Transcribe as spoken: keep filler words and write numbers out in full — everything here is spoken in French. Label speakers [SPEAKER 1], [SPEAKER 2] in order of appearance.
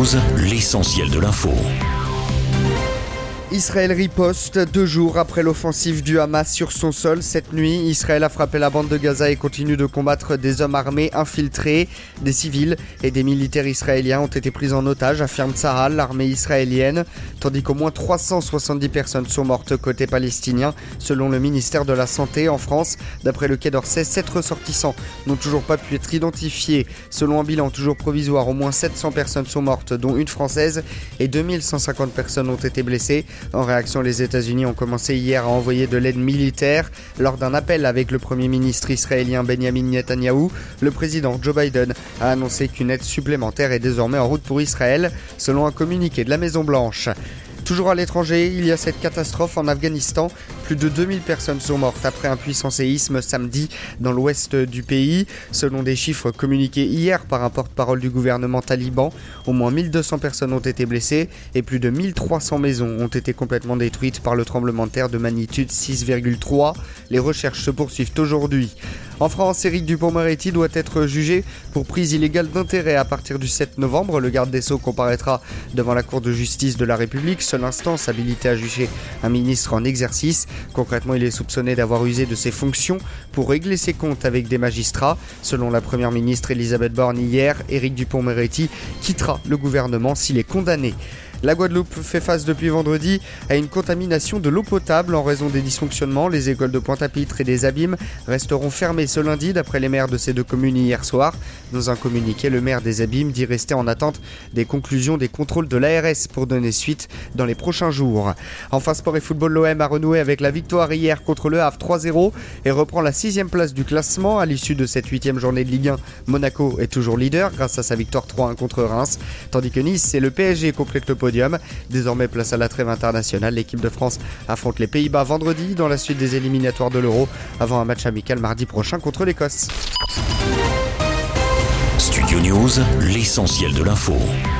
[SPEAKER 1] News, l'essentiel de l'info.
[SPEAKER 2] Israël riposte deux jours après l'offensive du Hamas sur son sol. Cette nuit, Israël a frappé la bande de Gaza et continue de combattre des hommes armés infiltrés. Des civils et des militaires israéliens ont été pris en otage, affirme Tsahal, l'armée israélienne, tandis qu'au moins trois cent soixante-dix personnes sont mortes côté palestinien, selon le ministère de la Santé en France. D'après le Quai d'Orsay, sept ressortissants n'ont toujours pas pu être identifiés. Selon un bilan toujours provisoire, au moins sept cents personnes sont mortes, dont une française, et deux mille cent cinquante personnes ont été blessées. En réaction, les États-Unis ont commencé hier à envoyer de l'aide militaire. Lors d'un appel avec le Premier ministre israélien Benjamin Netanyahou, le président Joe Biden a annoncé qu'une aide supplémentaire est désormais en route pour Israël, selon un communiqué de la Maison-Blanche. Toujours à l'étranger, il y a cette catastrophe en Afghanistan. Plus de deux mille personnes sont mortes après un puissant séisme samedi dans l'ouest du pays. Selon des chiffres communiqués hier par un porte-parole du gouvernement taliban, au moins mille deux cents personnes ont été blessées et plus de mille trois cents maisons ont été complètement détruites par le tremblement de terre de magnitude six virgule trois. Les recherches se poursuivent aujourd'hui. En France, Éric Dupond-Moretti doit être jugé pour prise illégale d'intérêt à partir du sept novembre. Le garde des Sceaux comparaîtra devant la Cour de justice de la République, seule instance habilitée à juger un ministre en exercice. Concrètement, il est soupçonné d'avoir usé de ses fonctions pour régler ses comptes avec des magistrats. Selon la première ministre Elisabeth Borne hier, Éric Dupond-Moretti quittera le gouvernement s'il est condamné. La Guadeloupe fait face depuis vendredi à une contamination de l'eau potable en raison des dysfonctionnements. Les écoles de Pointe-à-Pitre et des Abîmes resteront fermées ce lundi d'après les maires de ces deux communes hier soir. Dans un communiqué, le maire des Abîmes dit rester en attente des conclusions des contrôles de l'A R S pour donner suite dans les prochains jours. Enfin, sport et football, l'O M a renoué avec la victoire hier contre le Havre trois zéro et reprend la sixième place du classement. À l'issue de cette huitième journée de Ligue un, Monaco est toujours leader grâce à sa victoire trois un contre Reims, tandis que Nice et le P S G complètent le podium. Désormais place à la trêve internationale, l'équipe de France affronte les Pays-Bas vendredi dans la suite des éliminatoires de l'Euro avant un match amical mardi prochain contre l'Écosse.
[SPEAKER 1] Studio News, l'essentiel de l'info.